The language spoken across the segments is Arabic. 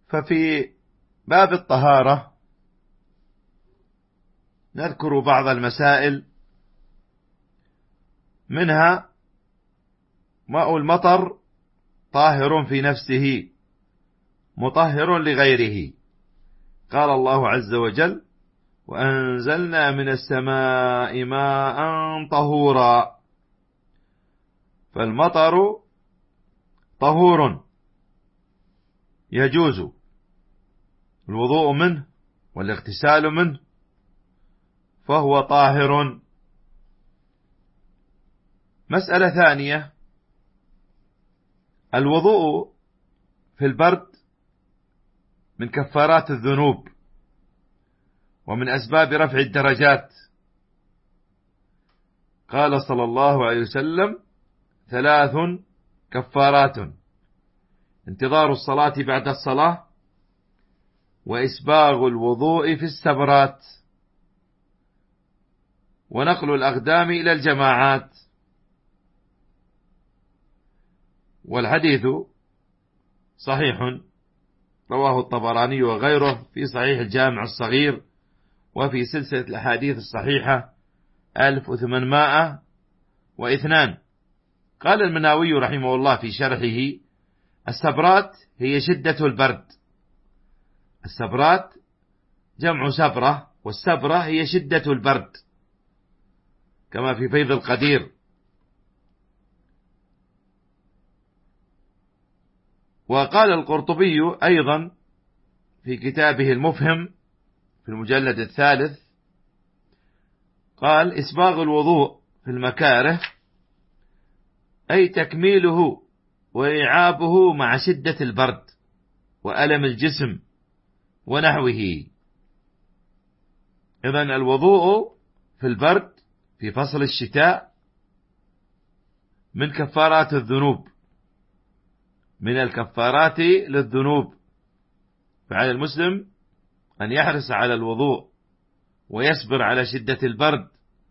ففي باب الطهارة نذكر بعض المسائل، منها ماء المطر طاهر في نفسه مطهر لغيره. قال الله عز وجل: وأنزلنا من السماء ماء طهورا. فالمطر طهور يجوز الوضوء منه والاغتسال منه، فهو طاهر. مسألة ثانية: الوضوء في البرد من كفارات الذنوب ومن أسباب رفع الدرجات. قال صلى الله عليه وسلم: 3 كفارات: انتظار الصلاة بعد الصلاة، وإسباغ الوضوء في السبرات، ونقل الأقدام إلى الجماعات. والحديث صحيح، رواه الطبراني وغيره في صحيح الجامع الصغير، وفي سلسلة الأحاديث الصحيحة 1802. قال المناوي رحمه الله في شرحه: السبرات هي شدة البرد. السبرات جمع سبرة، والسبرة هي شدة البرد، كما في فيض القدير. وقال القرطبي أيضا في كتابه المفهم في المجلد 3، قال: إسباغ الوضوء في المكاره أي تكميله وإعابه مع شدة البرد وألم الجسم ونحوه. إذن الوضوء في البرد في فصل الشتاء من كفارات الذنوب، من الكفارات للذنوب. فعلى المسلم أن يحرص على الوضوء ويصبر على شدة البرد،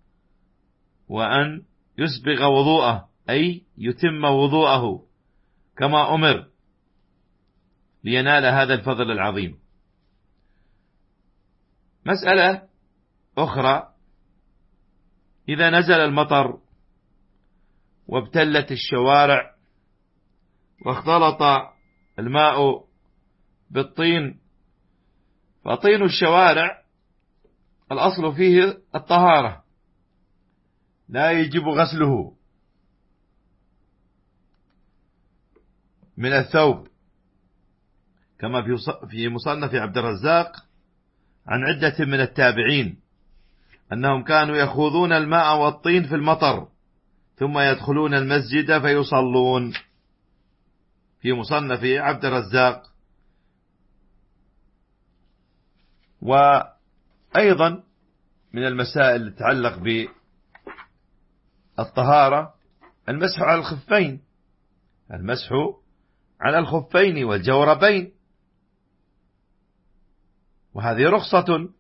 وأن يسبغ وضوءه أي يتم وضوءه كما أمر لينال هذا الفضل العظيم. مسألة أخرى: إذا نزل المطر وابتلت الشوارع واختلط الماء بالطين، فطين الشوارع الأصل فيه الطهارة، لا يجب غسله من الثوب، كما في مصنف عبد الرزاق عن عدة من التابعين أنهم كانوا يخوضون الماء والطين في المطر ثم يدخلون المسجد فيصلون، في مصنف عبد الرزاق. وأيضا من المسائل التي تتعلق بالطهارة المسح على الخفين، المسح على الخفين والجوربين، وهذه رخصة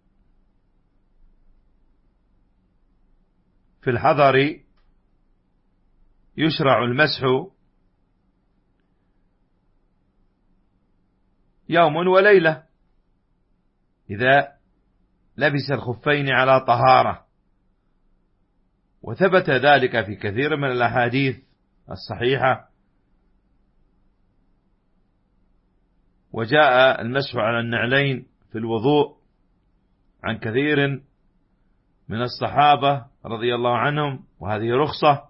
في الحضر. يشرع المسح يوم وليلة إذا لبس الخفين على طهارة، وثبت ذلك في كثير من الأحاديث الصحيحة. وجاء المسح على النعلين في الوضوء عن كثير من الصحابة رضي الله عنهم، وهذه رخصة